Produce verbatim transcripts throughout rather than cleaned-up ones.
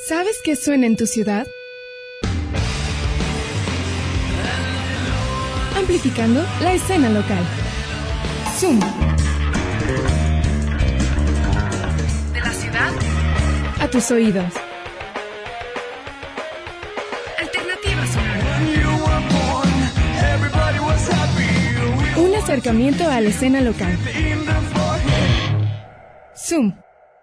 ¿Sabes qué suena en tu ciudad? Amplificando la escena local. Zoom. De la ciudad a tus oídos. Alternativa sonora. Un acercamiento a la escena local. Zoom.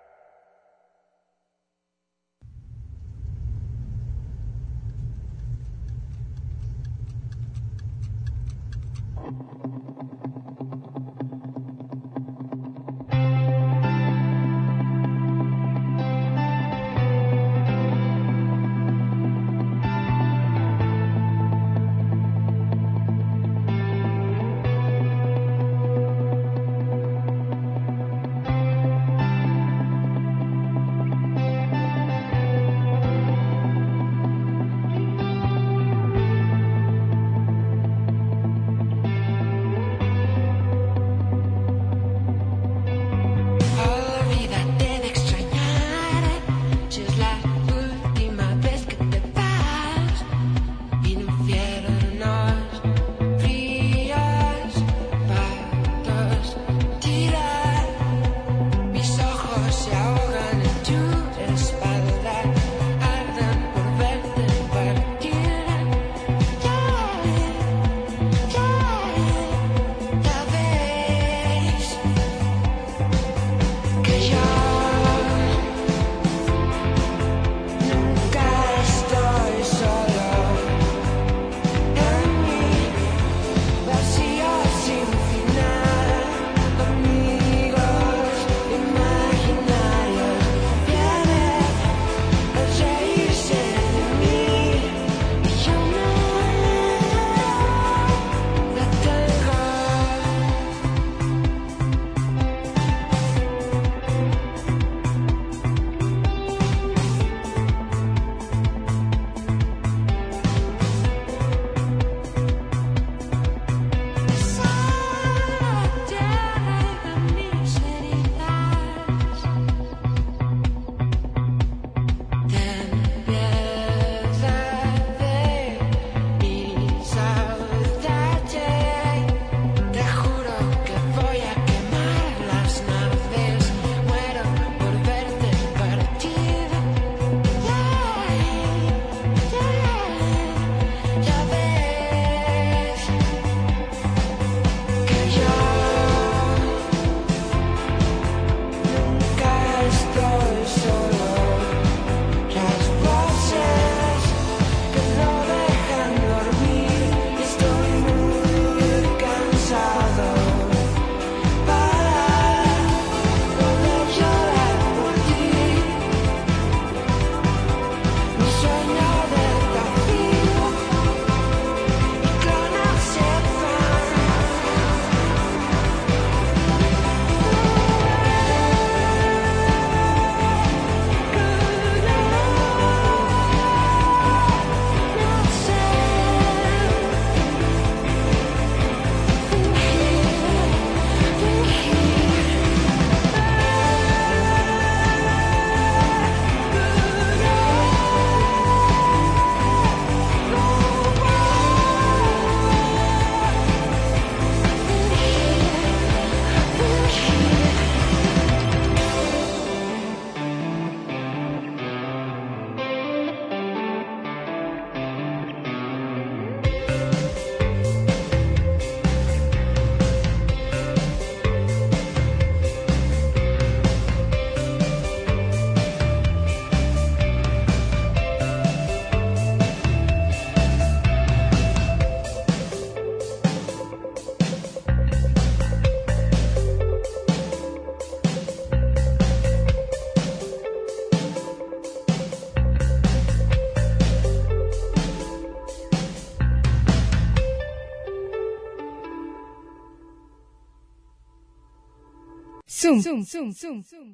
Zoom, zoom, zoom, zoom, zoom.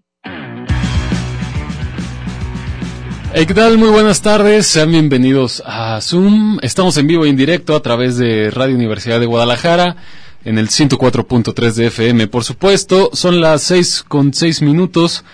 Hey, ¿qué tal? Muy buenas tardes, sean bienvenidos a Zoom. Estamos en vivo e en directo a través de Radio Universidad de Guadalajara, en el ciento cuatro punto tres de F M, por supuesto. Son las seis con seis minutos.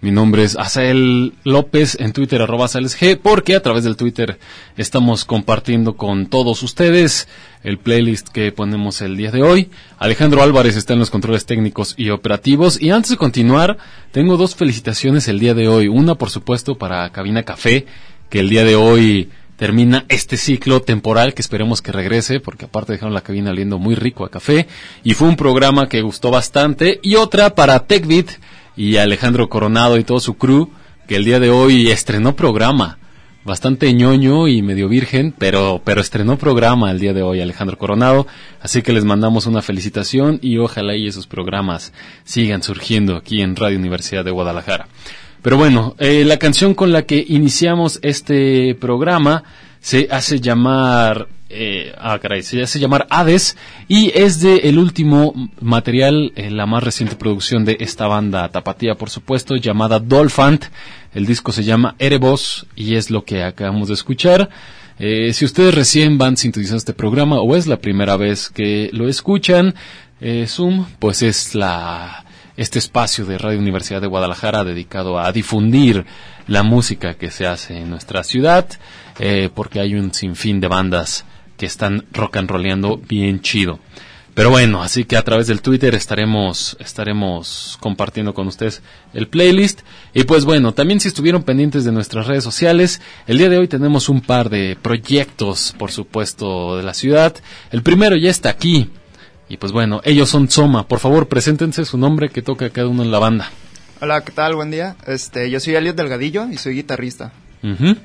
Mi nombre es Asael López, en Twitter arroba AsaelesG, porque a través del Twitter estamos compartiendo con todos ustedes el playlist que ponemos el día de hoy. Alejandro Álvarez está en los controles técnicos y operativos. Y antes de continuar, tengo dos felicitaciones el día de hoy. Una, por supuesto, para Cabina Café, que el día de hoy termina este ciclo temporal que esperemos que regrese, porque aparte dejaron la cabina oliendo muy rico a café. Y fue un programa que gustó bastante. Y otra para TechBeat y Alejandro Coronado y todo su crew, que el día de hoy estrenó programa. Bastante ñoño y medio virgen, pero pero estrenó programa el día de hoy Alejandro Coronado, así que les mandamos una felicitación y ojalá y esos programas sigan surgiendo aquí en Radio Universidad de Guadalajara. Pero bueno, eh, la canción con la que iniciamos este programa se hace llamar eh, ah caray, se hace llamar Hades y es de el último material, eh, la más reciente producción de esta banda tapatía, por supuesto, llamada Dolphant. El disco se llama Erebos y es lo que acabamos de escuchar. Eh, si ustedes recién van sintonizando este programa o es la primera vez que lo escuchan, eh, Zoom, pues es la este espacio de Radio Universidad de Guadalajara dedicado a difundir la música que se hace en nuestra ciudad, eh, porque hay un sinfín de bandas que están rock and rolleando bien chido. Pero bueno, así que a través del Twitter estaremos estaremos compartiendo con ustedes el playlist. Y pues bueno, también si estuvieron pendientes de nuestras redes sociales, el día de hoy tenemos un par de proyectos, por supuesto, de la ciudad. El primero ya está aquí. Y pues bueno, ellos son Soma. Por favor, preséntense su nombre que toca cada uno en la banda. Hola, ¿qué tal? Buen día. Este, yo soy Elliot Delgadillo y soy guitarrista. Uh-huh.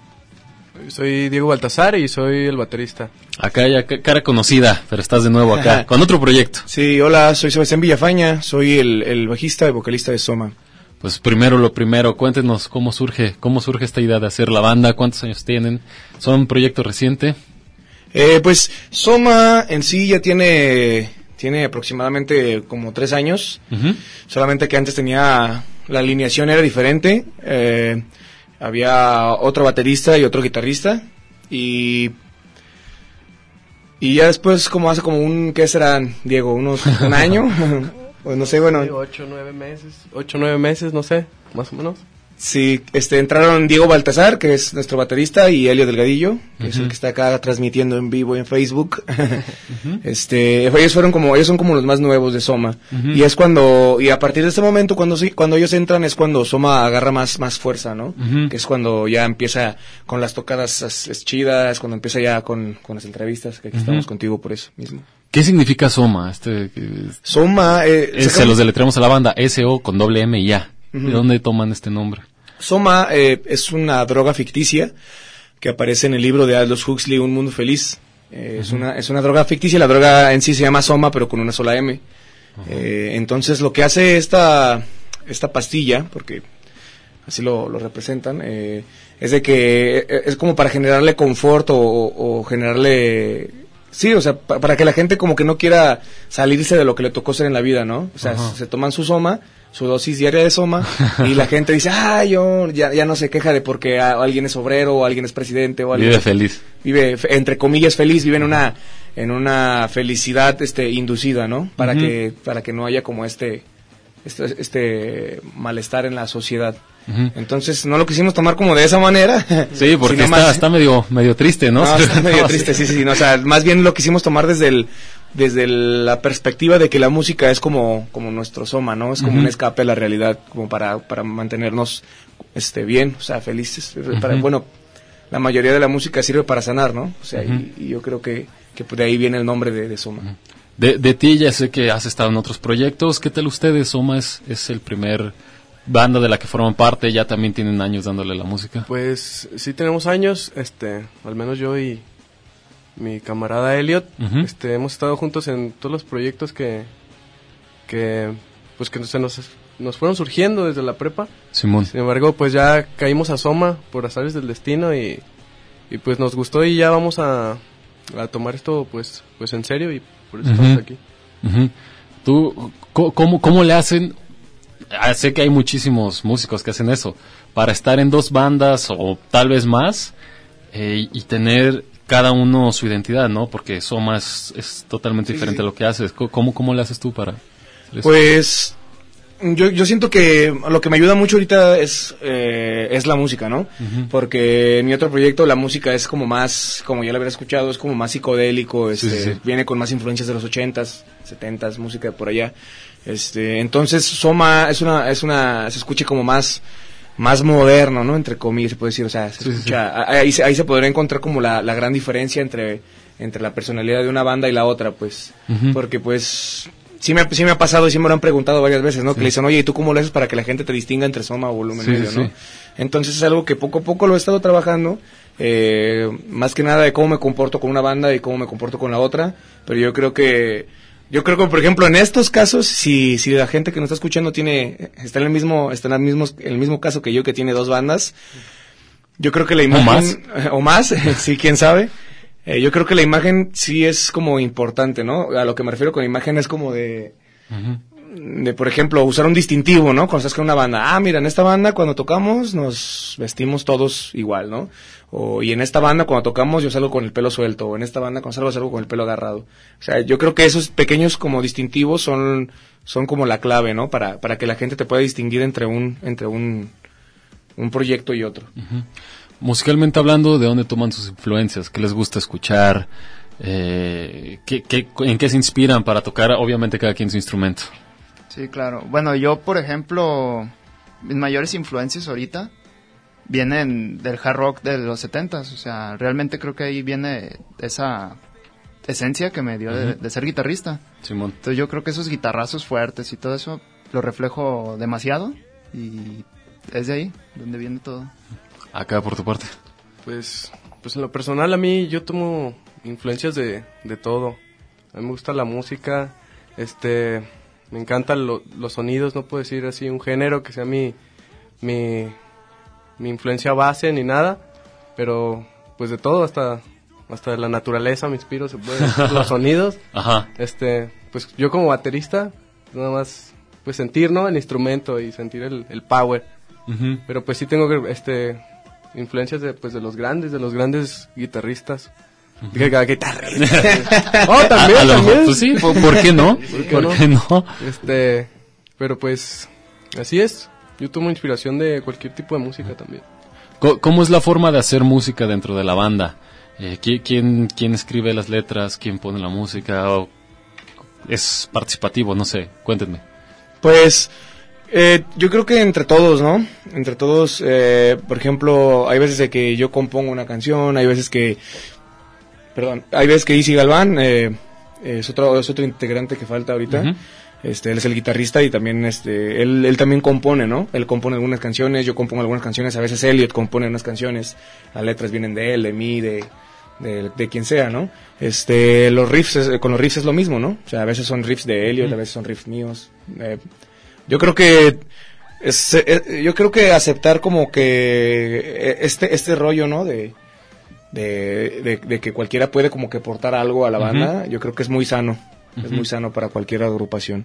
Soy Diego Baltasar y soy el baterista. Acá ya cara conocida, pero estás de nuevo acá, con otro proyecto. Sí, hola, soy Sebastián Villafaña, soy el, el bajista y vocalista de Soma. Pues primero lo primero, cuéntenos cómo surge, cómo surge esta idea de hacer la banda, cuántos años tienen, ¿son un proyecto reciente? Eh, pues Soma en sí ya tiene, tiene aproximadamente como tres años, uh-huh. Solamente que antes tenía, la alineación era diferente, eh, había otro baterista y otro guitarrista, y y ya después, como hace como un, ¿qué serán, Diego? Unos, un año, pues no sé, bueno. Sí, ocho, nueve meses, ocho, nueve meses, no sé, más o menos. Sí, este, entraron Diego Baltasar, que es nuestro baterista, y Elio Delgadillo, que uh-huh. es el que está acá transmitiendo en vivo en Facebook. uh-huh. Este, ellos fueron como, ellos son como los más nuevos de Soma. Uh-huh. Y es cuando, y a partir de este momento, cuando cuando ellos entran, es cuando Soma agarra más, más fuerza, ¿no? Uh-huh. Que es cuando ya empieza con las tocadas es, es chidas, cuando empieza ya con, con las entrevistas, que aquí uh-huh. estamos contigo por eso mismo. ¿Qué significa Soma? Este, Soma, eh, es, se los deletreamos a la banda, S O con doble M y A. Uh-huh. ¿De dónde toman este nombre? Soma eh, es una droga ficticia que aparece en el libro de Aldous Huxley, Un Mundo Feliz. Eh, uh-huh. Es una es una droga ficticia, la droga en sí se llama Soma, pero con una sola M. Uh-huh. Eh, entonces lo que hace esta esta pastilla, porque así lo, lo representan, eh, es de que es como para generarle confort o, o, o generarle... Sí, o sea, pa- para que la gente como que no quiera salirse de lo que le tocó ser en la vida, ¿no? O sea, uh-huh. se toman su Soma, su dosis diaria de Soma, y la gente dice, ah, yo ya, ya no se queja de porque a, alguien es obrero, o alguien es presidente, o alguien... Vive feliz. Vive, entre comillas, feliz, vive en una, en una felicidad, este, inducida, ¿no? Para uh-huh. que, para que no haya como este, este, este malestar en la sociedad. Uh-huh. Entonces, no lo quisimos tomar como de esa manera. Sí, porque está, más... está medio, medio triste, ¿no? No, está medio triste, sí, sí, sí. No, o sea, más bien lo quisimos tomar desde el, desde el, la perspectiva de que la música es como, como nuestro Soma, ¿no? Es como uh-huh. un escape a la realidad, como para, para mantenernos, este, bien, o sea, felices. Uh-huh. Para, bueno, la mayoría de la música sirve para sanar, ¿no? O sea, uh-huh. y, y yo creo que, que de ahí viene el nombre de, de Soma. Uh-huh. De, de ti ya sé que has estado en otros proyectos. ¿Qué tal ustedes? Soma es, es el primer banda de la que forman parte, ya también tienen años dándole la música. Pues sí tenemos años, este, al menos yo y mi camarada Elliot, uh-huh. este, hemos estado juntos en todos los proyectos que, que, pues que se nos, nos fueron surgiendo desde la prepa. Simón. Sin embargo, pues ya caímos a Soma por azares del destino y, y pues nos gustó y ya vamos a, a tomar esto pues, pues en serio y por eso uh-huh. estamos aquí. Uh-huh. ¿Tú cómo, cómo le hacen? Ah, sé que hay muchísimos músicos que hacen eso, para estar en dos bandas o tal vez más eh, y tener cada uno su identidad, ¿no? Porque Soma es, es totalmente sí, diferente sí. a lo que haces. ¿Cómo, ¿Cómo le haces tú para eso? Pues Yo, yo siento que lo que me ayuda mucho ahorita es, eh, es la música, ¿no? Uh-huh. Porque en mi otro proyecto la música es como más, como ya lo habría escuchado, es como más psicodélico, este, sí, sí. viene con más influencias de los ochentas, setentas, música de por allá. Este, entonces Soma es una, es una, se escucha como más, más moderno, ¿no? Entre comillas se puede decir, o sea, se sí, escucha, sí. Ahí, ahí se podría encontrar como la, la gran diferencia entre, entre la personalidad de una banda y la otra, pues, uh-huh. porque pues, Sí me, sí me ha pasado y sí me lo han preguntado varias veces, ¿no? Sí. Que le dicen, oye, ¿y tú cómo lo haces para que la gente te distinga entre Soma o Volumen sí, Medio, sí. ¿no? Entonces es algo que poco a poco lo he estado trabajando, eh, más que nada de cómo me comporto con una banda y cómo me comporto con la otra, pero yo creo que, yo creo que, por ejemplo, en estos casos, si, si la gente que nos está escuchando tiene, está en el mismo, está en el mismo, en el mismo caso que yo, que tiene dos bandas, yo creo que la imagen, o más, o más sí, quién sabe. Eh, yo creo que la imagen sí es como importante, ¿no? A lo que me refiero con imagen es como de, uh-huh. de, por ejemplo, usar un distintivo, ¿no? Cuando estás con una banda, ah, mira, en esta banda cuando tocamos nos vestimos todos igual, ¿no? O, y en esta banda cuando tocamos yo salgo con el pelo suelto, o en esta banda cuando salgo salgo con el pelo agarrado. O sea, yo creo que esos pequeños como distintivos son, son como la clave, ¿no? Para, para que la gente te pueda distinguir entre un, entre un, un proyecto y otro. Uh-huh. Musicalmente hablando, ¿de dónde toman sus influencias? ¿Qué les gusta escuchar? Eh, ¿qué, qué, ¿En qué se inspiran para tocar, obviamente, cada quien su instrumento? Sí, claro. Bueno, yo, por ejemplo, mis mayores influencias ahorita vienen del hard rock de los setentas. O sea, realmente creo que ahí viene esa esencia que me dio uh-huh. de, de ser guitarrista. Simón. Entonces yo creo que esos guitarrazos fuertes y todo eso lo reflejo demasiado y es de ahí donde viene todo. Acá por tu parte. Pues, pues en lo personal a mí yo tomo influencias de, de todo. A mí me gusta la música, este, me encantan lo, los sonidos, no puedo decir así un género que sea mi, mi, mi influencia base ni nada, pero pues de todo, hasta, hasta de la naturaleza me inspiro, se puede decir, los sonidos. Ajá. Este, pues yo como baterista, nada más pues sentir, ¿no? El instrumento y sentir el, el power. Uh-huh. Pero pues sí tengo este influencias de pues de los grandes, de los grandes guitarristas. Uh-huh. Diga, guitarrista. Oh, también, a, a lo mejor, pues sí, ¿por, ¿por qué no? ¿Por qué, ¿Por no? qué no? Este, pero pues así es. Yo tomo inspiración de cualquier tipo de música también. ¿Cómo es la forma de hacer música dentro de la banda? Eh, ¿quién, quién escribe las letras? ¿Quién pone la música? ¿O es participativo? No sé, cuéntenme. Pues Eh, yo creo que entre todos, ¿no? Entre todos, eh, por ejemplo, hay veces de que yo compongo una canción, hay veces que, perdón, hay veces que Izzy Galván, eh, es otro, es otro integrante que falta ahorita, uh-huh. este, él es el guitarrista y también, este, él, él también compone, ¿no? Él compone algunas canciones, yo compongo algunas canciones, a veces Elliot compone unas canciones, las letras vienen de él, de mí, de, de, de quien sea, ¿no? Este, los riffs, es, con los riffs es lo mismo, ¿no? O sea, a veces son riffs de Elliot, uh-huh. a veces son riffs míos, eh, Yo creo que es, eh, yo creo que aceptar como que este este rollo, ¿no? De de, de, de que cualquiera puede como que aportar algo a la banda, uh-huh. yo creo que es muy sano, uh-huh. es muy sano para cualquier agrupación.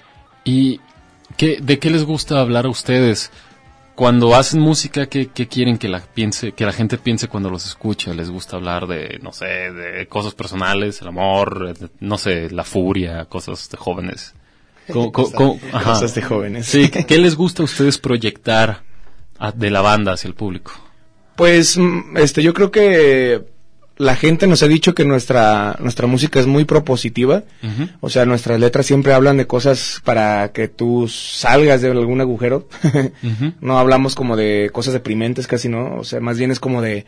¿Y qué, de qué les gusta hablar a ustedes cuando hacen música? ¿Qué, qué quieren que la piense, que la gente piense cuando los escucha? ¿Les gusta hablar de, no sé, de cosas personales, el amor, de, no sé, la furia, cosas de jóvenes? ¿Cómo, cómo, cómo, cosas de jóvenes. Sí, ¿qué les gusta a ustedes proyectar a, de la banda hacia el público? Pues, este, yo creo que la gente nos ha dicho que nuestra nuestra música es muy propositiva. Uh-huh. O sea, nuestras letras siempre hablan de cosas para que tú salgas de algún agujero. Uh-huh. No hablamos como de cosas deprimentes casi, ¿no? O sea, más bien es como de,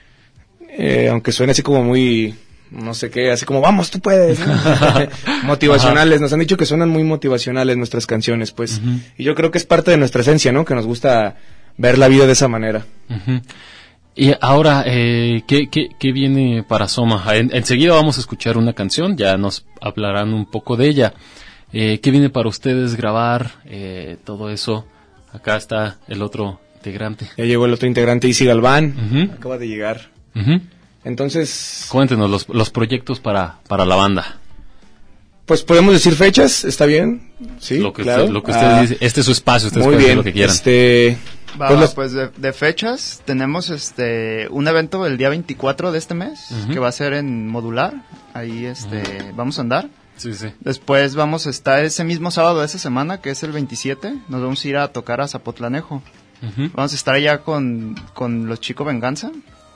eh, aunque suene así como muy, no sé qué, así como, vamos, tú puedes, ¿no? Motivacionales, nos han dicho que suenan muy motivacionales nuestras canciones, pues, uh-huh. y yo creo que es parte de nuestra esencia, ¿no? Que nos gusta ver la vida de esa manera. Uh-huh. Y ahora, eh, ¿qué, qué, ¿qué viene para Soma? En, enseguida vamos a escuchar una canción, ya nos hablarán un poco de ella. Eh, ¿Qué viene para ustedes grabar? Eh, todo eso. Acá está el otro integrante. Ya llegó el otro integrante, Izzy Galván, uh-huh. acaba de llegar. Uh-huh. Entonces, cuéntenos los, los proyectos para, para la banda. Pues podemos decir fechas, ¿está bien? Sí, lo que claro. usted, lo que usted ah, dice, este es su espacio, ustedes pueden hacer lo que quieran. Este, Va, pues, los... pues de, de fechas tenemos este un evento el día veinticuatro de este mes, uh-huh. que va a ser en Modular. Ahí este uh-huh. vamos a andar. Sí, sí. Después vamos a estar ese mismo sábado de esa semana, que es el veintisiete, nos vamos a ir a tocar a Zapotlanejo. Uh-huh. Vamos a estar allá con, con los Chico Venganza.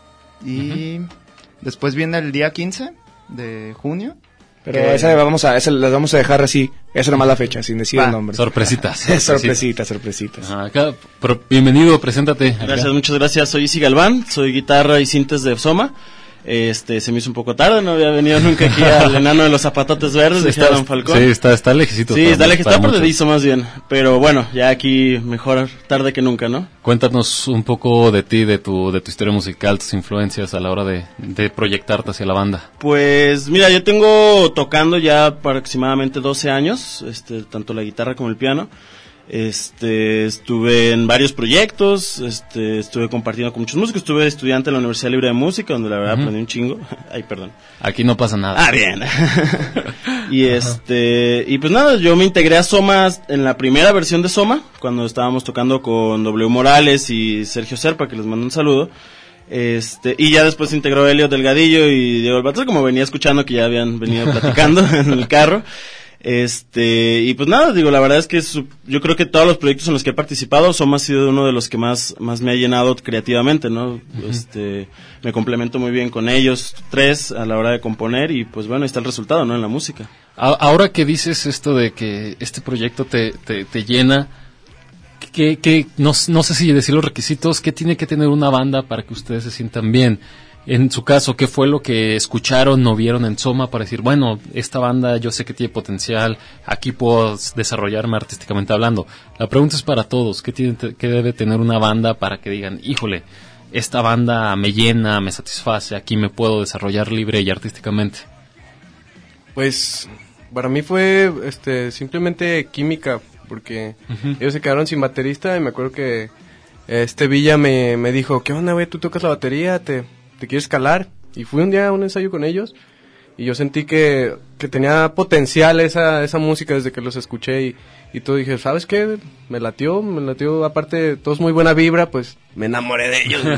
Y uh-huh. después viene el día quince de junio. Pero que... esa vamos a, esa las vamos a dejar así, esa nomás la fecha, sin decir ah, el nombre. Sorpresitas. sorpresitas, sorpresitas. Ajá, acá, pero, bienvenido, preséntate. Acá. Gracias, muchas gracias. Soy Isi Galván, soy guitarra y sintes de Soma. Este, se me hizo un poco tarde, no había venido nunca aquí al enano de los zapatotes verdes, sí, de Don Falcón. Sí, está, está lejecito. Sí, está lejecito, está perdido más bien. Pero bueno, ya aquí mejor tarde que nunca, ¿no? Cuéntanos un poco de ti, de tu, de tu historia musical, tus influencias a la hora de, de proyectarte hacia la banda. Pues, mira, yo tengo tocando ya aproximadamente doce años, este, tanto la guitarra como el piano. Este, estuve en varios proyectos, este, estuve compartiendo con muchos músicos, estuve estudiante en la Universidad Libre de Música, donde la verdad uh-huh. aprendí un chingo. Ay, perdón. Aquí no pasa nada. Ah, bien. y este, y pues nada, yo me integré a Soma en la primera versión de Soma, cuando estábamos tocando con W Morales y Sergio Serpa, que les mando un saludo. Este, y ya después se integró Elliot Delgadillo y Diego Albatros, como venía escuchando que ya habían venido platicando en el carro. Este, y pues nada, digo, la verdad es que su, yo creo que todos los proyectos en los que he participado, Soma ha sido uno de los que más, más me ha llenado creativamente, ¿no? Uh-huh. Este, me complemento muy bien con ellos tres a la hora de componer y pues bueno, ahí está el resultado, ¿no? En la música. Ahora que dices esto de que este proyecto te, te, te llena, que, que, no, no sé si decir los requisitos, ¿qué tiene que tener una banda para que ustedes se sientan bien? En su caso, ¿qué fue lo que escucharon o vieron en Soma para decir, bueno, esta banda yo sé que tiene potencial, aquí puedo desarrollarme artísticamente hablando? La pregunta es para todos, ¿qué, tiene, qué debe tener una banda para que digan, híjole, esta banda me llena, me satisface, aquí me puedo desarrollar libre y artísticamente? Pues, para mí fue este simplemente química, porque uh-huh. ellos se quedaron sin baterista y me acuerdo que este Villa me, me dijo, ¿qué onda, güey? ¿Tú tocas la batería? ¿Te... ¿te quieres calar? Y fui un día a un ensayo con ellos y yo sentí que, que tenía potencial esa, esa música desde que los escuché y, y todo dije, ¿sabes qué? Me latió, me latió, aparte todos muy buena vibra, pues me enamoré de ellos.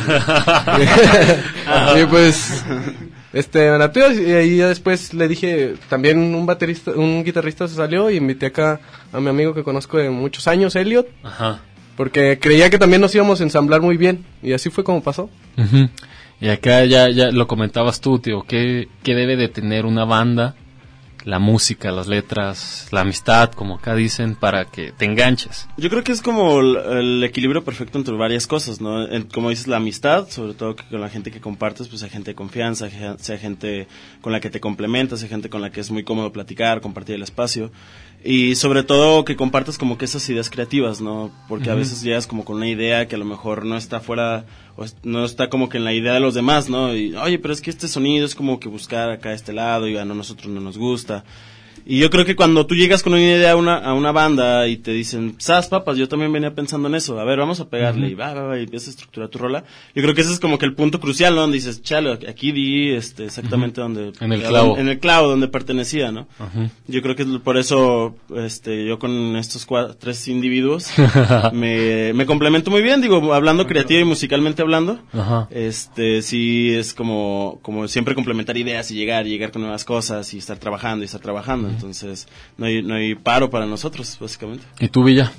y pues, este, me latió y ahí ya después le dije, también un baterista, un guitarrista se salió y invité acá a mi amigo que conozco de muchos años, Elliot. Ajá. Porque creía que también nos íbamos a ensamblar muy bien y así fue como pasó. Uh-huh. Y acá ya, ya lo comentabas tú, tío, ¿qué, qué debe de tener una banda? La música, las letras, la amistad, como acá dicen, para que te enganches. Yo creo que es como el, el equilibrio perfecto entre varias cosas, ¿no? El, como dices, la amistad, sobre todo que con la gente que compartes, pues hay gente de confianza, sea gente con la que te complementas, sea gente con la que es muy cómodo platicar, compartir el espacio. Y sobre todo que compartas como que esas ideas creativas, ¿no? Porque uh-huh. a veces llegas como con una idea que a lo mejor no está fuera, o no está como que en la idea de los demás, ¿no? Y, oye, pero es que este sonido es como que buscar acá este lado y a nosotros no nos gusta. Y yo creo que cuando tú llegas con una idea a una, a una banda y te dicen, sas papas, yo también venía pensando en eso, a ver, vamos a pegarle, uh-huh. y va, va, va, y empiezas a estructurar tu rola. Yo creo que ese es como que el punto crucial, ¿no? Donde dices, chale, aquí di este, exactamente uh-huh. donde... En el clavo. En el clavo, donde pertenecía, ¿no? Uh-huh. Yo creo que por eso, este, yo con estos cuatro, tres individuos, me, me complemento muy bien, digo, hablando creativo y musicalmente hablando, uh-huh. este, sí es como, como siempre complementar ideas y llegar, y llegar con nuevas cosas y estar trabajando y estar trabajando, uh-huh. Entonces, no hay, no hay paro para nosotros, básicamente. ¿Y tú, Villa?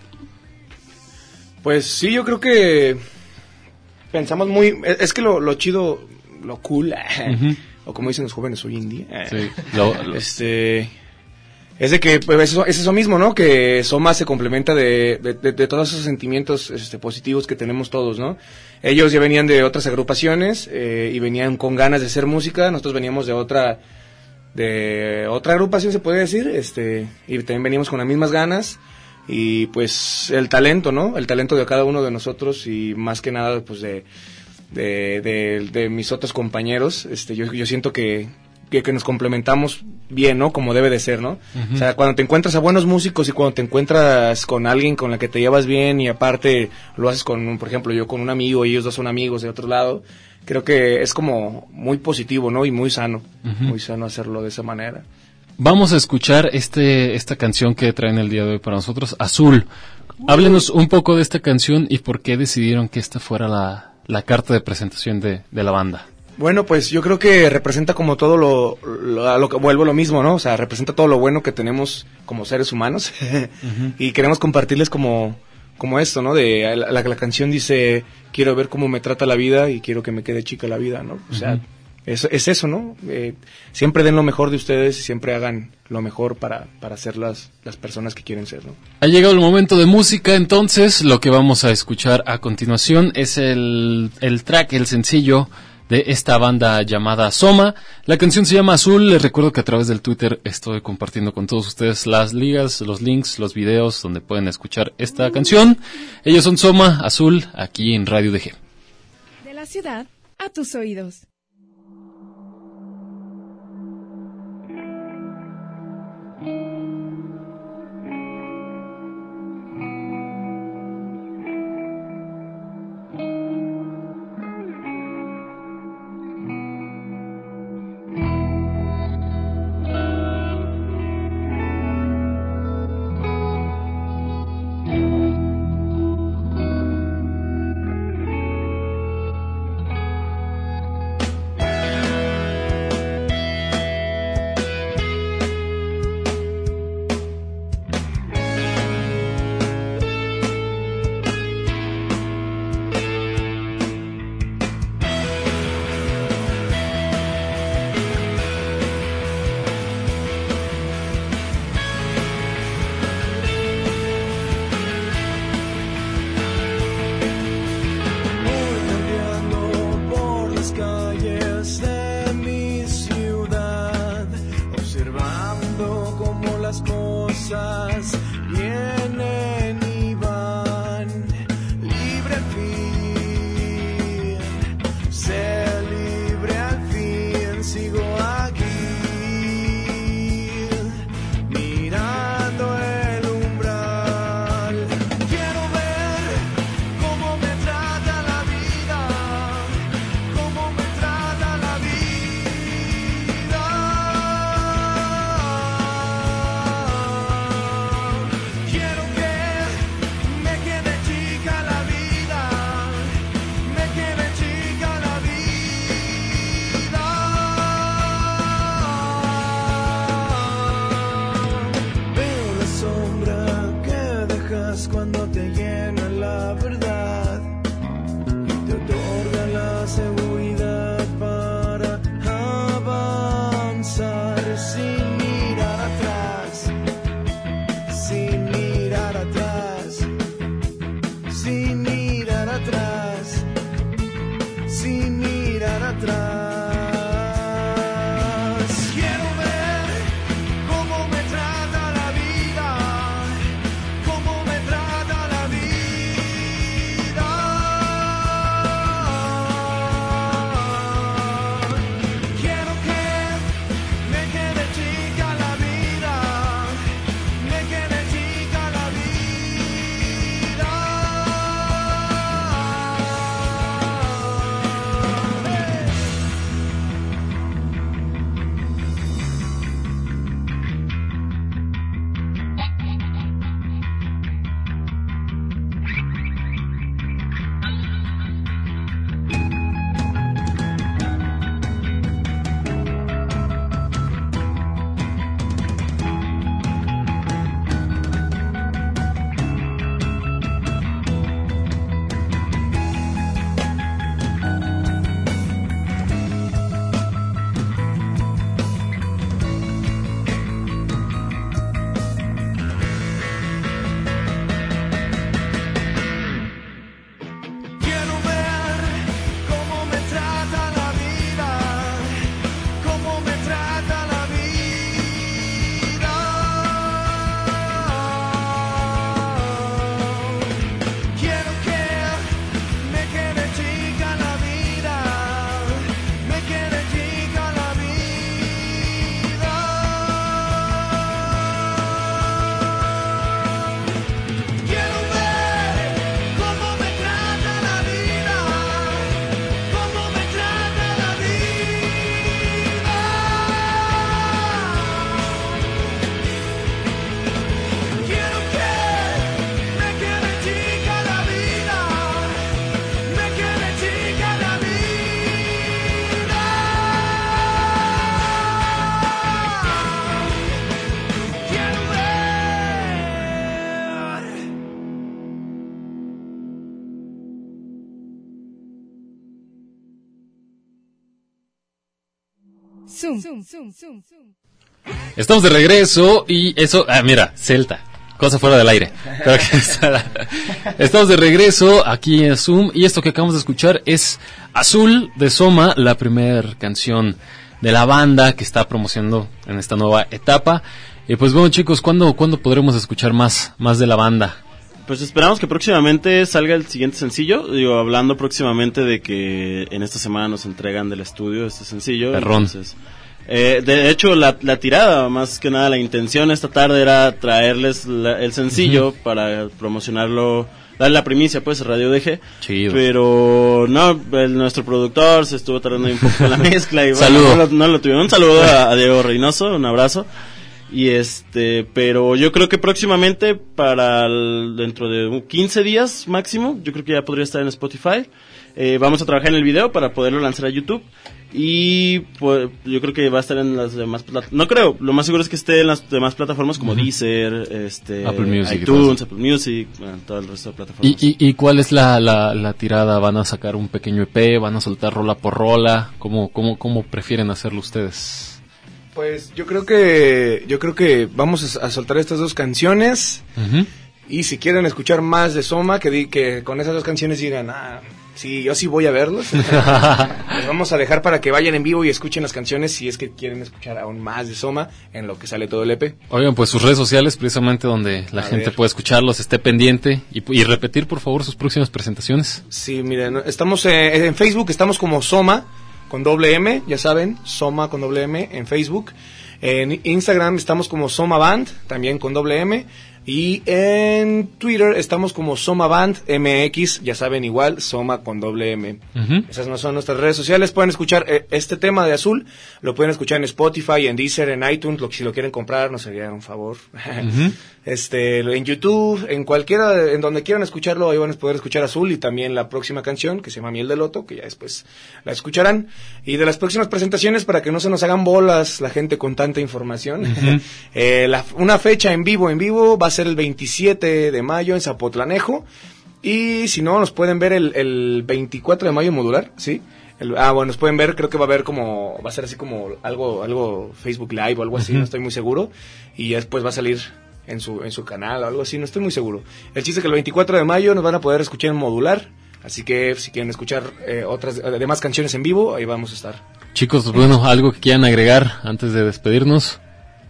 Pues sí, yo creo que pensamos muy... Es que lo, lo chido, lo cool, uh-huh. o como dicen los jóvenes hoy en día, sí, lo, lo... este... es de que pues, es eso mismo, ¿no? Que Soma se complementa de, de, de, de todos esos sentimientos este, positivos que tenemos todos, ¿no? Ellos ya venían de otras agrupaciones eh, y venían con ganas de hacer música, nosotros veníamos de otra... de otra agrupación, se puede decir, este, y también veníamos con las mismas ganas, y pues el talento, ¿no? El talento de cada uno de nosotros, y más que nada, pues de, de, de, de mis otros compañeros, este, yo, yo siento que, que, que nos complementamos bien, ¿no? Como debe de ser, ¿no? Uh-huh. O sea, cuando te encuentras a buenos músicos y cuando te encuentras con alguien con la que te llevas bien, y aparte lo haces con, por ejemplo, yo con un amigo, y ellos dos son amigos de otro lado, creo que es como muy positivo, ¿no? Y muy sano, uh-huh. muy sano hacerlo de esa manera. Vamos a escuchar este esta canción que traen el día de hoy para nosotros, Azul. Háblenos un poco de esta canción y por qué decidieron que esta fuera la, la carta de presentación de, de la banda. Bueno, pues yo creo que representa como todo lo, lo, a lo que vuelvo lo mismo, ¿no? O sea, representa todo lo bueno que tenemos como seres humanos uh-huh. y queremos compartirles como, como esto, ¿no? De la, la, la canción dice, quiero ver cómo me trata la vida y quiero que me quede chica la vida, ¿no? O sea, uh-huh. es, es eso, ¿no? Eh, siempre den lo mejor de ustedes y siempre hagan lo mejor para, para ser las, las personas que quieren ser, ¿no? Ha llegado el momento de música, entonces lo que vamos a escuchar a continuación es el, el track, el sencillo de esta banda llamada Soma. La canción se llama Azul. Les recuerdo que a través del Twitter estoy compartiendo con todos ustedes las ligas, los links, los videos donde pueden escuchar esta canción. Ellos son Soma, Azul, aquí en Radio D G. De la ciudad a tus oídos. Zoom. Zoom. Zoom. Zoom. Estamos de regreso y eso, ah, mira, Celta, cosa fuera del aire. Pero aquí está. Estamos de regreso aquí en Zoom y esto que acabamos de escuchar es Azul de Soma, la primera canción de la banda que está promocionando en esta nueva etapa. Y pues bueno, chicos, ¿cuándo, ¿cuándo podremos escuchar más, más de la banda? Pues esperamos que próximamente salga el siguiente sencillo. Digo, hablando próximamente de que en esta semana nos entregan del estudio este sencillo. Perrón. Entonces, eh, de hecho, la, la tirada, más que nada, la intención esta tarde era traerles la, el sencillo uh-huh. para promocionarlo, darle la primicia, pues, a Radio D G. Chido. Pero no, el, nuestro productor se estuvo tardando un poco en la mezcla. Y Saludo. Bueno, no, lo, no lo tuvieron. Un saludo a, a Diego Reynoso, un abrazo. Y este, pero yo creo que próximamente, para el, dentro de quince días máximo, yo creo que ya podría estar en Spotify. Eh, vamos a trabajar en el video para poderlo lanzar a YouTube. Y pues yo creo que va a estar en las demás plataformas. No creo, lo más seguro es que esté en las demás plataformas como uh-huh. Deezer, este, Apple Music, iTunes, Apple Music, bueno, todo el resto de plataformas. ¿Y, y, y cuál es la, la, la tirada? ¿Van a sacar un pequeño E P? ¿Van a soltar rola por rola? ¿Cómo, cómo, cómo prefieren hacerlo ustedes? Pues yo creo que yo creo que vamos a, a soltar estas dos canciones Uh-huh. y si quieren escuchar más de Soma, que, di, que con esas dos canciones digan, ah, sí, yo sí voy a verlos. Les vamos a dejar para que vayan en vivo y escuchen las canciones si es que quieren escuchar aún más de Soma en lo que sale todo el E P. Oigan, pues sus redes sociales, precisamente donde la a gente ver. puede escucharlos, esté pendiente y, y repetir, por favor, sus próximas presentaciones. Sí, miren, estamos eh, en Facebook, estamos como Soma con doble M, ya saben, Soma con doble M en Facebook. En Instagram estamos como Soma Band, también con doble M. Y en Twitter estamos como Soma Band M X, ya saben, igual, Soma con doble M. Uh-huh. Esas no son nuestras redes sociales. Pueden escuchar eh, este tema de Azul, lo pueden escuchar en Spotify, en Deezer, en iTunes, lo, si lo quieren comprar, nos sería un favor. Uh-huh. Este, en YouTube, en cualquiera, en donde quieran escucharlo, ahí van a poder escuchar Azul y también la próxima canción que se llama Miel de Loto, que ya después la escucharán. Y de las próximas presentaciones, para que no se nos hagan bolas la gente con tanta información, Uh-huh. eh, la, una fecha en vivo, en vivo, va a ser el veintisiete de mayo en Zapotlanejo. Y si no, nos pueden ver el, el veinticuatro de mayo en Modular, ¿sí? El, ah, bueno, nos pueden ver, creo que va a haber como, va a ser así como algo, algo Facebook Live o algo así, uh-huh. no estoy muy seguro. Y ya después va a salir en su, en su canal o algo así, no estoy muy seguro. El chiste es que el veinticuatro de mayo nos van a poder escuchar en Modular, así que si quieren escuchar eh, otras, demás canciones en vivo, ahí vamos a estar. Chicos, bueno, algo que quieran agregar antes de despedirnos.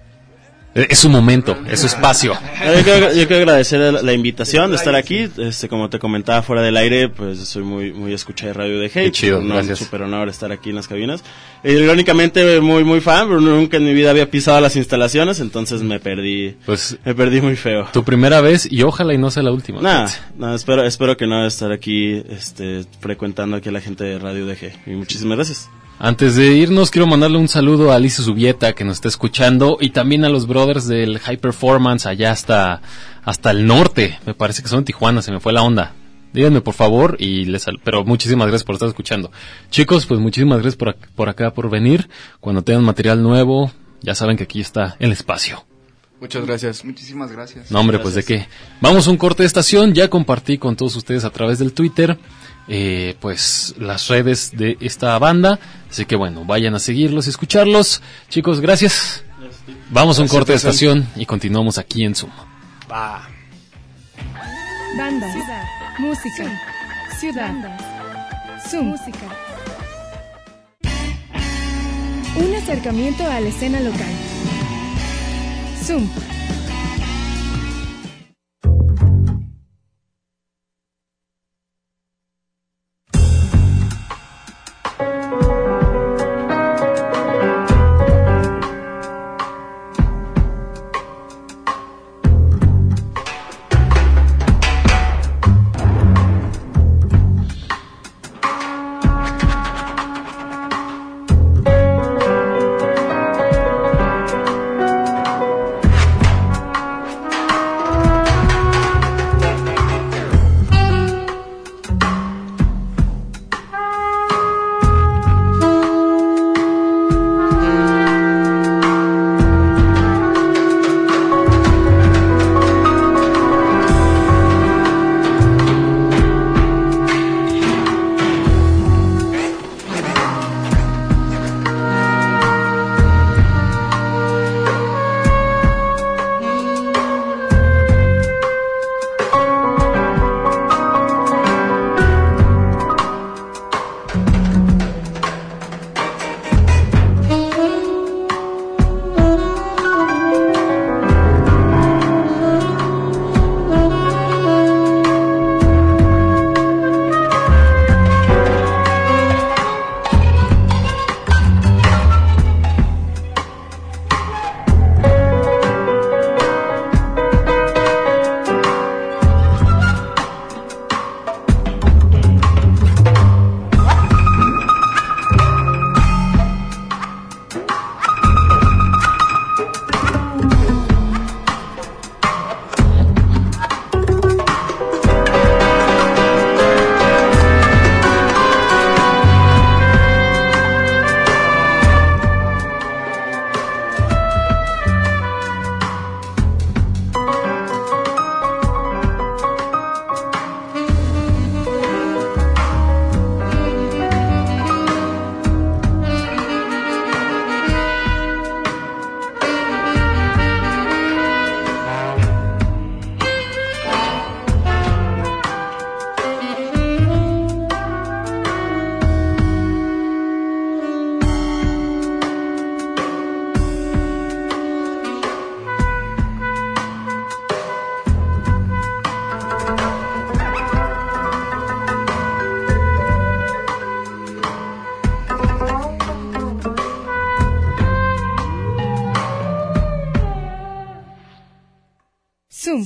Es su momento, es su espacio. Yo quiero, yo quiero agradecer la, la invitación de estar aquí. Este, como te comentaba fuera del aire, pues soy muy muy escucha de Radio D G. Qué chido, un gracias. Súper honor estar aquí en las cabinas. E, irónicamente muy muy fan, pero nunca en mi vida había pisado las instalaciones, entonces me perdí. Pues me perdí muy feo. Tu primera vez y ojalá y no sea la última. Nah, nah, espero espero que no estar aquí, este, frecuentando aquí a la gente de Radio D G. Y muchísimas gracias. Antes de irnos, quiero mandarle un saludo a Alicia Zubieta, que nos está escuchando, y también a los brothers del High Performance, allá hasta, hasta el norte. Me parece que son en Tijuana, se me fue la onda. Díganme, por favor, y les sal- pero muchísimas gracias por estar escuchando. Chicos, pues muchísimas gracias por, ac- por acá, por venir. Cuando tengan material nuevo, ya saben que aquí está el espacio. Muchas gracias. Muchísimas gracias. No, hombre, pues de qué. Vamos a un corte de estación. Ya compartí con todos ustedes a través del Twitter, eh, pues las redes de esta banda. Así que bueno, vayan a seguirlos y escucharlos. Chicos, gracias. Vamos a un Gracias, corte de Nelson. estación y continuamos aquí en Zoom. Va. Banda, ciudad, música, ciudad, Zoom, música. Un acercamiento a la escena local. Zoom.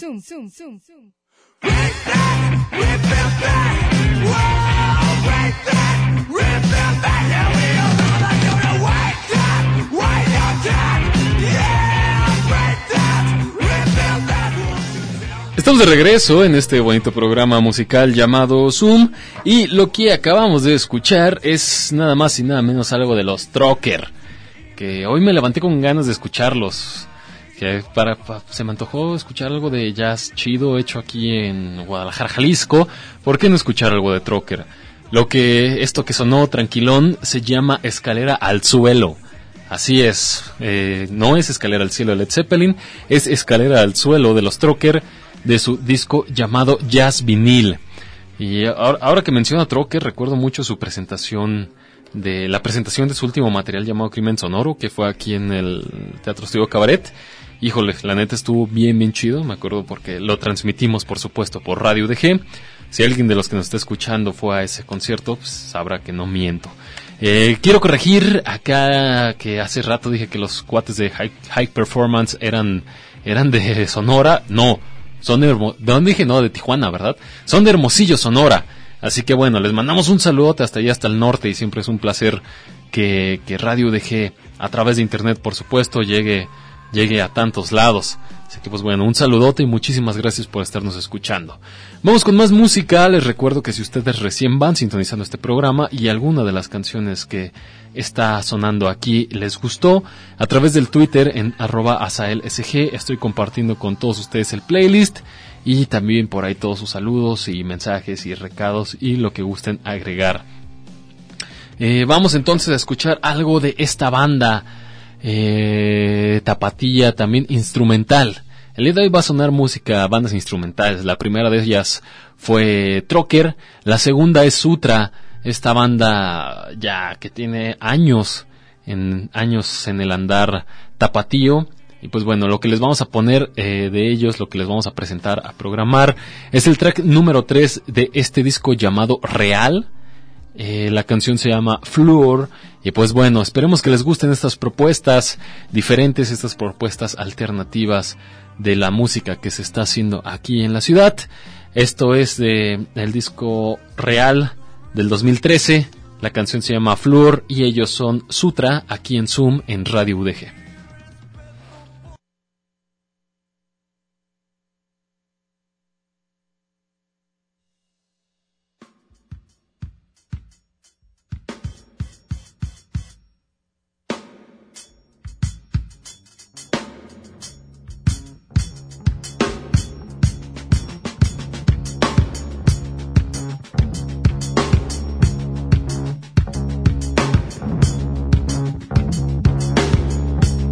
Zoom, zoom, zoom, zoom. Estamos de regreso en este bonito programa musical llamado Zoom, y lo que acabamos de escuchar es nada más y nada menos algo de los Trocker, que hoy me levanté con ganas de escucharlos, que para, para se me antojó escuchar algo de jazz chido hecho aquí en Guadalajara, Jalisco. ¿Por qué no escuchar algo de Trocker? Lo que esto que sonó tranquilón se llama Escalera al Suelo. Así es, eh, no es Escalera al Cielo de Led Zeppelin, es Escalera al Suelo de los Trocker, de su disco llamado Jazz Vinil. Y ahora, ahora que menciona Trocker, recuerdo mucho su presentación, de la presentación de su último material llamado Crimen Sonoro, que fue aquí en el Teatro Estudio Cabaret. Híjole, la neta estuvo bien, bien chido, me acuerdo porque lo transmitimos, por supuesto, por Radio U D G. Si alguien de los que nos está escuchando fue a ese concierto, pues sabrá que no miento. Eh, quiero corregir acá que hace rato dije que los cuates de High, High Performance eran, eran de Sonora. No, son de, Hermo- ¿de dónde dije? No, de Tijuana, ¿verdad? Son de Hermosillo, Sonora. Así que bueno, les mandamos un saludote hasta allá, hasta el norte, y siempre es un placer que, que Radio U D G, a través de internet, por supuesto, llegue, llegue a tantos lados. Así que pues bueno, un saludote y muchísimas gracias por estarnos escuchando. Vamos con más música. Les recuerdo que si ustedes recién van sintonizando este programa y alguna de las canciones que está sonando aquí les gustó, a través del Twitter en arroba asaelsg estoy compartiendo con todos ustedes el playlist, y también por ahí todos sus saludos y mensajes y recados y lo que gusten agregar. Eh, vamos entonces a escuchar algo de esta banda eh, tapatía, también instrumental. El día de hoy va a sonar música, bandas instrumentales. La primera de ellas fue Trocker, la segunda es Sutra, esta banda ya que tiene años en años en el andar tapatío. Y pues bueno, lo que les vamos a poner eh, de ellos, lo que les vamos a presentar, a programar, es el track número tres de este disco llamado Real. Eh, la canción se llama Fluor. Y pues bueno, esperemos que les gusten estas propuestas diferentes, estas propuestas alternativas de la música que se está haciendo aquí en la ciudad. Esto es de el disco Real del dos mil trece. La canción se llama Fluor y ellos son Sutra, aquí en Zoom en Radio U D G. We'll be right back.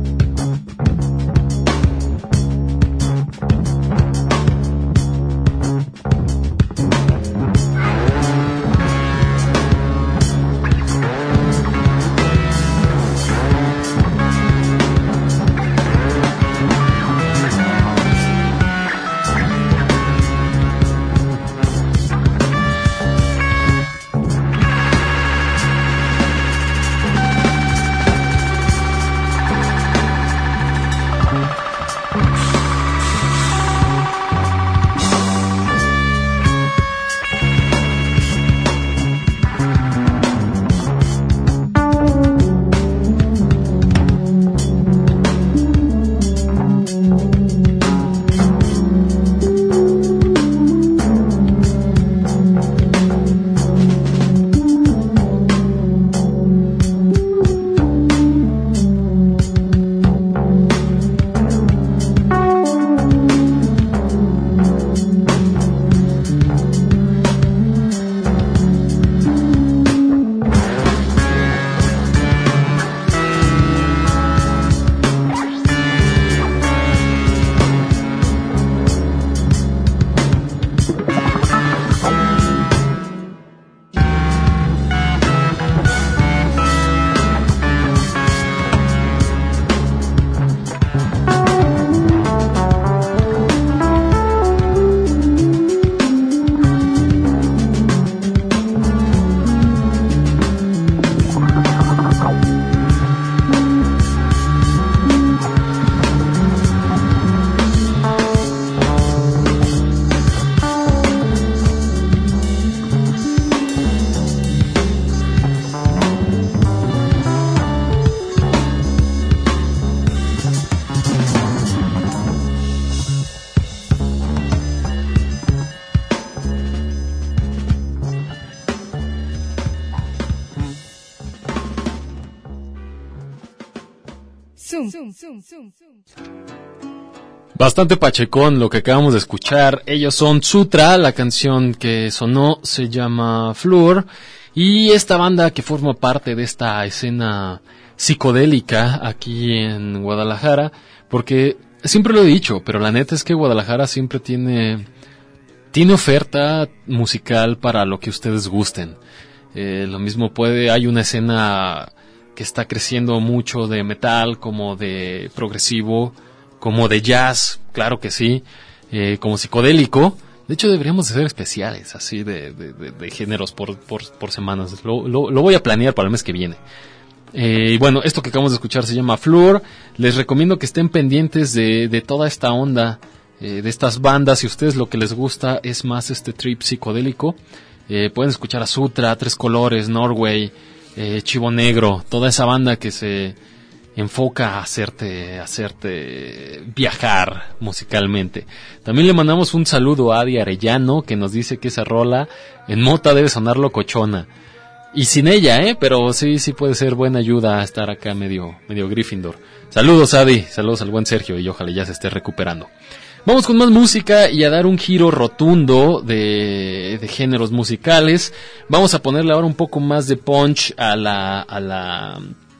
Bastante pachecón lo que acabamos de escuchar. Ellos son Sutra, la canción que sonó se llama Fluor, y esta banda que forma parte de esta escena psicodélica aquí en Guadalajara, porque siempre lo he dicho, pero la neta es que Guadalajara siempre tiene tiene oferta musical para lo que ustedes gusten. Eh, lo mismo puede, hay una escena que está creciendo mucho de metal, como de progresivo, como de jazz, claro que sí, eh, como psicodélico. De hecho, deberíamos hacer especiales así de, de, de, de géneros por, por, por semanas. Lo, lo, lo voy a planear para el mes que viene. Eh, y bueno, esto que acabamos de escuchar se llama Fluor. Les recomiendo que estén pendientes de, de toda esta onda, eh, de estas bandas. Si a ustedes lo que les gusta es más este trip psicodélico, eh, pueden escuchar a Sutra, Tres Colores, Norway, eh, Chivo Negro, toda esa banda que se enfoca a hacerte, a hacerte viajar musicalmente. También le mandamos un saludo a Adi Arellano, que nos dice que esa rola en mota debe sonar locochona. Y sin ella, ¿eh? Pero sí, sí puede ser buena ayuda a estar acá medio, medio Gryffindor. Saludos, Adi, saludos al buen Sergio, y ojalá ya se esté recuperando. Vamos con más música y a dar un giro rotundo de, de géneros musicales. Vamos a ponerle ahora un poco más de punch a la, a la,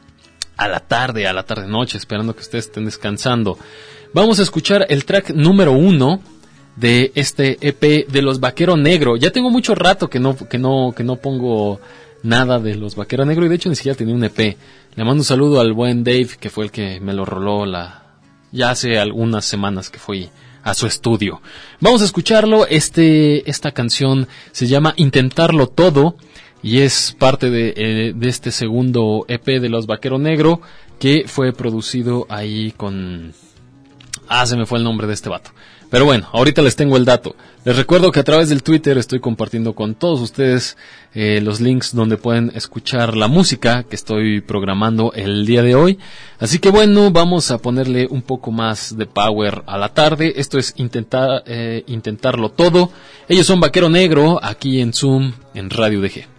a la tarde, a la tarde noche, esperando que ustedes estén descansando. Vamos a escuchar el track número uno de este E P de Los Vaquero Negro. Ya tengo mucho rato que no, que no, que no pongo nada de Los Vaquero Negro, y de hecho ni siquiera tenía un E P. Le mando un saludo al buen Dave, que fue el que me lo roló la, ya hace algunas semanas que fui a su estudio. Vamos a escucharlo. Este, esta canción se llama Intentarlo Todo, y es parte de, eh, de este segundo E P de Los Vaquero Negro, que fue producido ahí con... Ah, se me fue el nombre de este vato. Pero bueno, ahorita les tengo el dato. Les recuerdo que a través del Twitter estoy compartiendo con todos ustedes eh, los links donde pueden escuchar la música que estoy programando el día de hoy. Así que bueno, vamos a ponerle un poco más de power a la tarde. Esto es intentar, eh, intentarlo todo. Ellos son Vaquero Negro, aquí en Zoom, en Radio D G.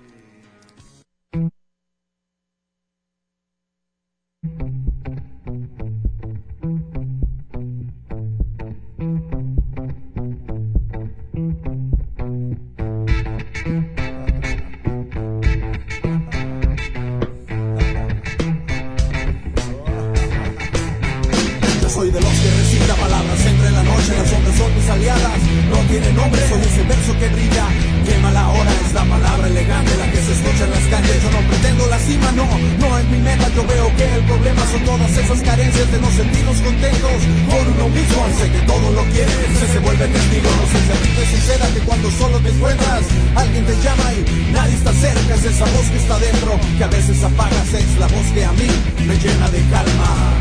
Soy de los que recita palabras entre la noche, las sombras son mis aliadas, no tiene nombre, soy ese verso que brilla, quema la hora, es la palabra elegante, la que se escucha en las calles, yo no pretendo la cima, no, no es mi meta, yo veo que el problema son todas esas carencias de no sentirnos contentos con uno mismo, sé que todo lo quiere, se, se vuelve testigo, no sé si a ti te sincera que cuando solo te encuentras, alguien te llama y nadie está cerca, es esa voz que está dentro, que a veces apagas, es la voz que a mí me llena de calma.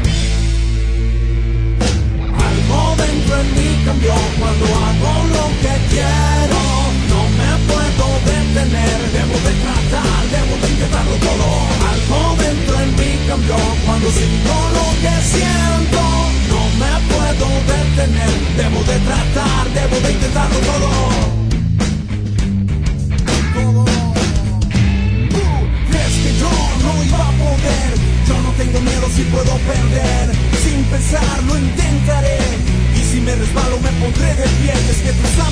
Algo dentro en mí cambió cuando hago lo que quiero. No me puedo detener, debo de tratar, debo de intentarlo todo. Algo dentro en mí cambió cuando siento lo que siento. No me puedo detener, debo de tratar, debo de intentarlo todo. Todo. Uh, ¿crees que yo no iba a poder? Yo no tengo miedo si puedo perder. Sin pensar lo intentaré, y si me resbalo me pondré de pie. Es que tú sabes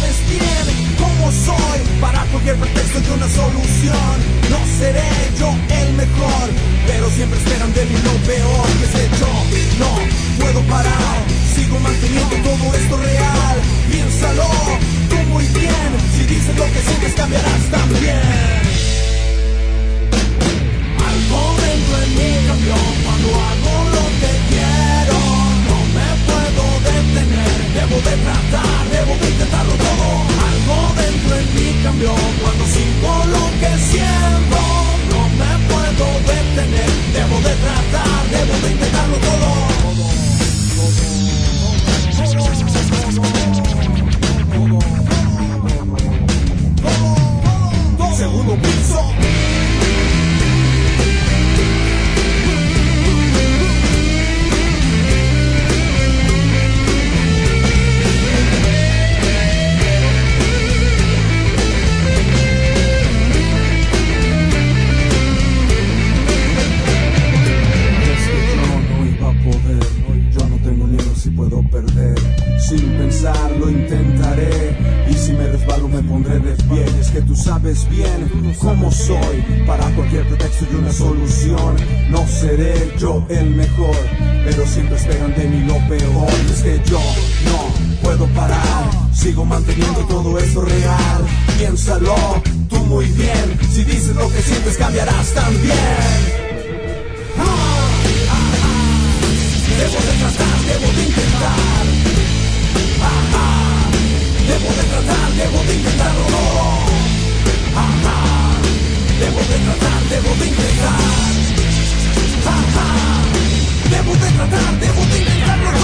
que tú sabes bien cómo soy. Para cualquier pretexto y una solución, no seré yo el mejor, pero siempre esperan de mí lo peor. Y es que yo no puedo parar, sigo manteniendo todo esto real. Piénsalo tú muy bien, si dices lo que sientes cambiarás también. Ah, ah, ah. Debo de tratar, debo de intentar. Ah, ah. Debo de tratar, debo de intentarlo. Ah, ah. Debo de tratar, debo de intentar. Ah, ah. Debo de tratar, debo de intentarlo.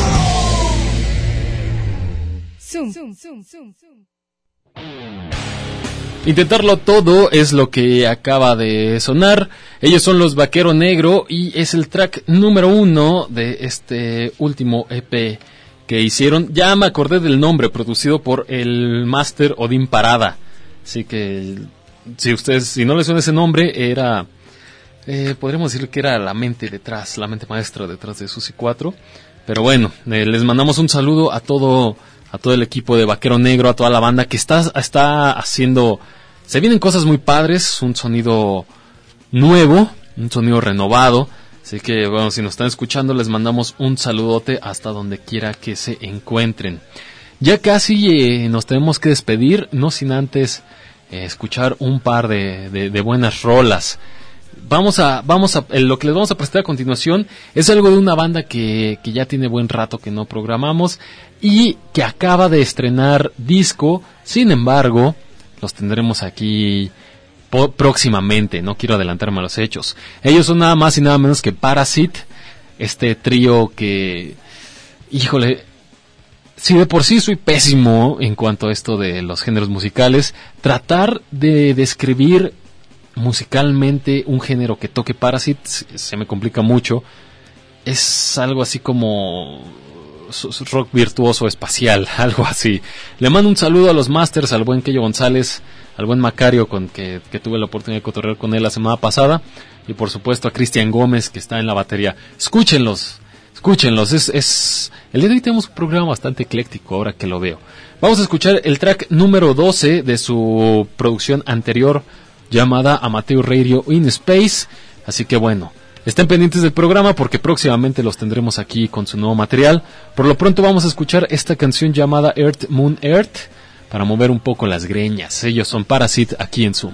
Zoom, zoom, zoom, zoom, zoom. Intentarlo todo es lo que acaba de sonar. Ellos son los Vaquero Negro y es el track número uno de este último E P que hicieron. Ya me acordé del nombre, producido por el Máster Odín Parada. Así que si ustedes, si no les suena ese nombre, era, eh, podríamos decir que era la mente detrás, la mente maestra detrás de Susi cuatro. Pero bueno, eh, les mandamos un saludo a todo, a todo el equipo de Vaquero Negro, a toda la banda que está, está haciendo. Se vienen cosas muy padres, un sonido nuevo, un sonido renovado. Así que, bueno, si nos están escuchando, les mandamos un saludote hasta donde quiera que se encuentren. Ya casi eh, nos tenemos que despedir, no sin antes eh, escuchar un par de, de, de buenas rolas. Vamos a, vamos a, lo que les vamos a presentar a continuación es algo de una banda que, que ya tiene buen rato que no programamos y que acaba de estrenar disco. Sin embargo, los tendremos aquí po- próximamente, no quiero adelantarme a los hechos. Ellos son nada más y nada menos que Parasite, este trío que, híjole, si de por sí soy pésimo en cuanto a esto de los géneros musicales, tratar de describir musicalmente un género que toque Parasite se me complica mucho. Es algo así como rock virtuoso espacial, algo así. Le mando un saludo a los Masters, al buen Kello González, al buen Macario, con que, que tuve la oportunidad de cotorrear con él la semana pasada, y por supuesto a Cristian Gómez, que está en la batería. Escúchenlos, escúchenlos, es, es... el día de hoy tenemos un programa bastante ecléctico, ahora que lo veo. Vamos a escuchar el track número doce de su producción anterior, llamada Amateur Radio in Space. Así que bueno, estén pendientes del programa porque próximamente los tendremos aquí con su nuevo material. Por lo pronto vamos a escuchar esta canción llamada Earth, Moon, Earth para mover un poco las greñas. Ellos son Parasite aquí en Zoom.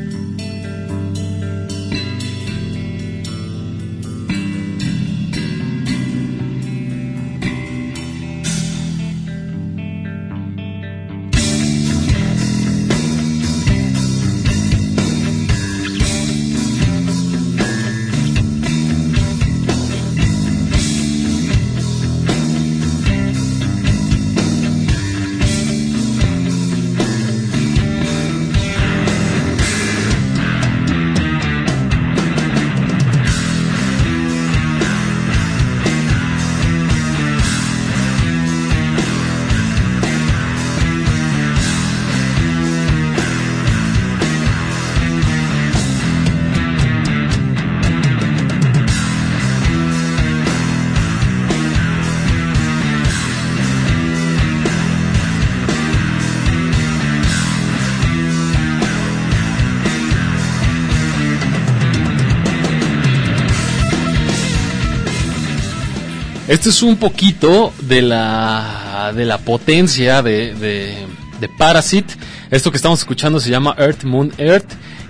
Este es un poquito de la de la potencia de, de, de Parasite. Esto que estamos escuchando se llama Earth, Moon, Earth.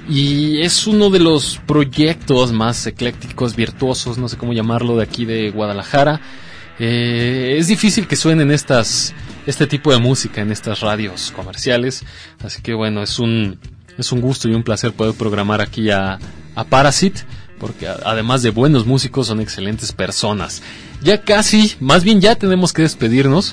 Y es uno de los proyectos más eclécticos, virtuosos, no sé cómo llamarlo, de aquí de Guadalajara. Eh, es difícil que suenen estas este tipo de música en estas radios comerciales. Así que bueno, es un, es un gusto y un placer poder programar aquí a, a Parasite. Porque además de buenos músicos, son excelentes personas. Ya casi, más bien ya tenemos que despedirnos.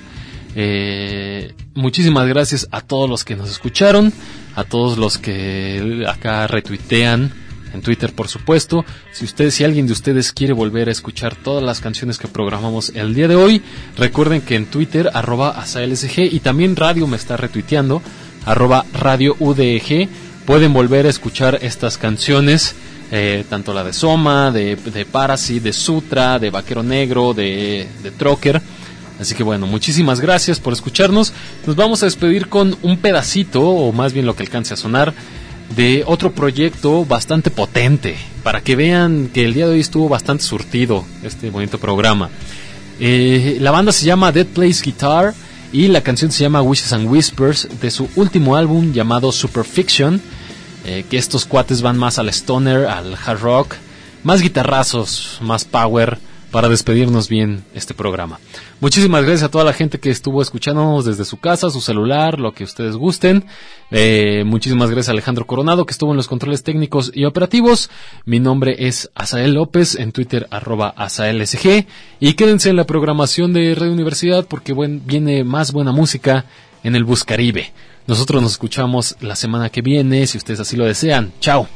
Eh, muchísimas gracias a todos los que nos escucharon, a todos los que acá retuitean, en Twitter por supuesto. Si ustedes, si alguien de ustedes quiere volver a escuchar todas las canciones que programamos el día de hoy, recuerden que en Twitter, arroba asalsg, y también Radio me está retuiteando, arroba Radio U D E G, pueden volver a escuchar estas canciones. Eh, tanto la de Soma, de, de Parasite, de Sutra, de Vaquero Negro, de, de Trocker. Así que bueno, muchísimas gracias por escucharnos. Nos vamos a despedir con un pedacito, o más bien lo que alcance a sonar, de otro proyecto bastante potente, para que vean que el día de hoy estuvo bastante surtido este bonito programa. Eh, la banda se llama Dead Plays Guitar y la canción se llama Wishes and Whispers, de su último álbum llamado Superfiction. Eh, que estos cuates van más al stoner, al hard rock, más guitarrazos, más power, para despedirnos bien este programa. Muchísimas gracias a toda la gente que estuvo escuchándonos desde su casa, su celular, lo que ustedes gusten. Eh, muchísimas gracias a Alejandro Coronado, que estuvo en los controles técnicos y operativos. Mi nombre es Asael López, en Twitter arroba asaelsg, y quédense en la programación de Radio Universidad porque buen, viene más buena música en el Buscaribe. Nosotros nos escuchamos la semana que viene, si ustedes así lo desean. Chao.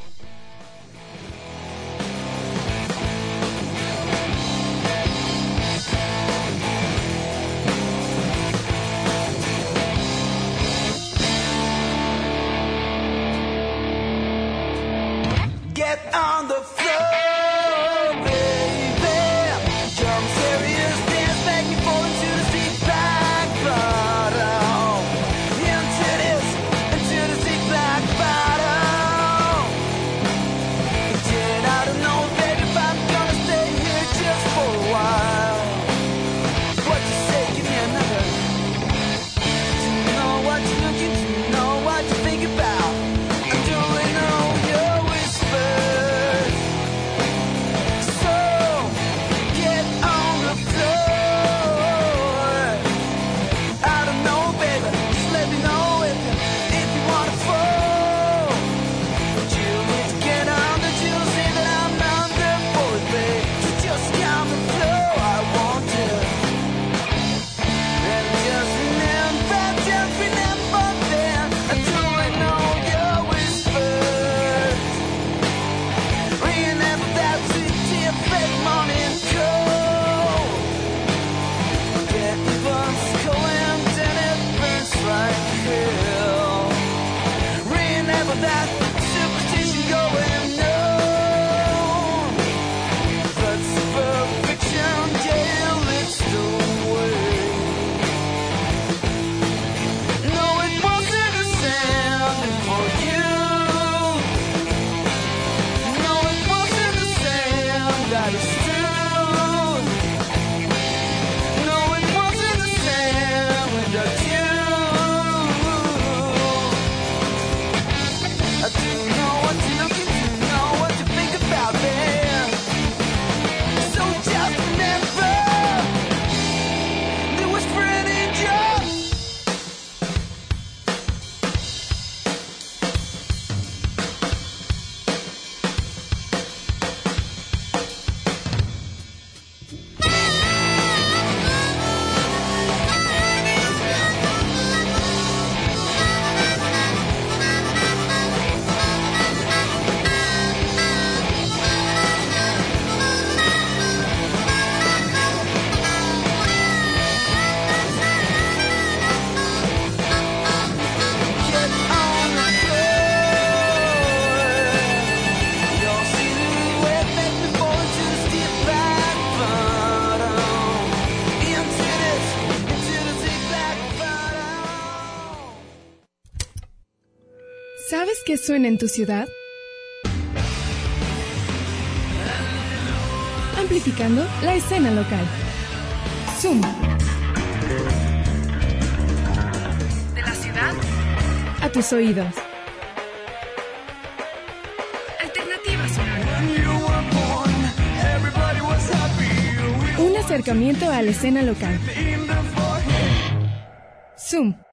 ¿Sabes qué suena en tu ciudad? Amplificando la escena local. Zoom. De la ciudad a tus oídos. Alternativa sonora. Un acercamiento a la escena local. Zoom.